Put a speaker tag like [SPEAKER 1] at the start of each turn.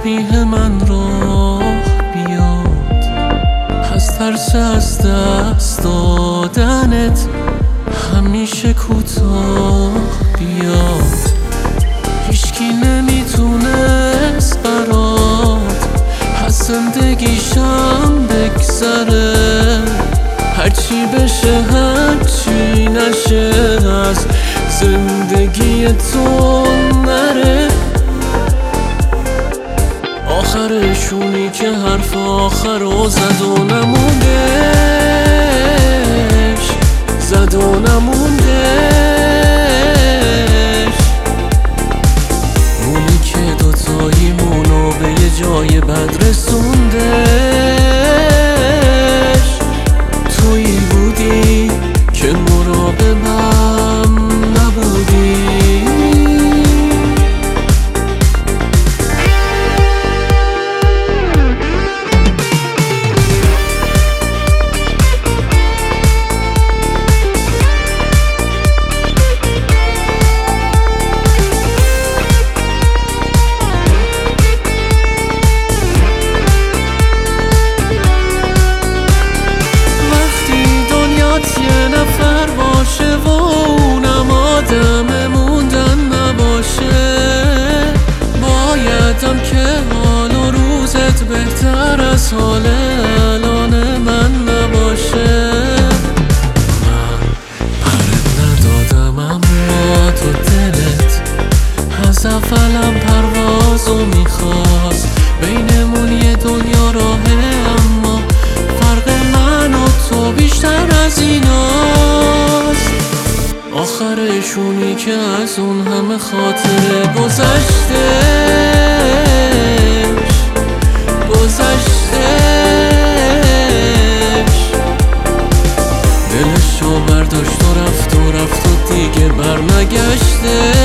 [SPEAKER 1] شبیه من راه بیاد، از ترس از دست دادنت همیشه کوتاه بیاد. هیچکی نمیتونست برات از زندگیشم بگذره، هرچی بشه هرچی نشه از زندگی تو نره. آخرشونی که حرف آخر رو زد و نموندش، زد و نموندش. اونی که دوتاییمونو به یه جای بد رسوندش، تویی بودی که مراقبم نبودی. که حال و روزت بهتر از حال الان من نباشه. من پرت ندادم اما تو دلت از اولم پروازو میخواست، بینمون یه دنیا راهه اما فرق من و تو بیشتر از ایناست. آخرشونی که از اون همه خاطره دلشو برداشت و رفت و دیگه برنگشته.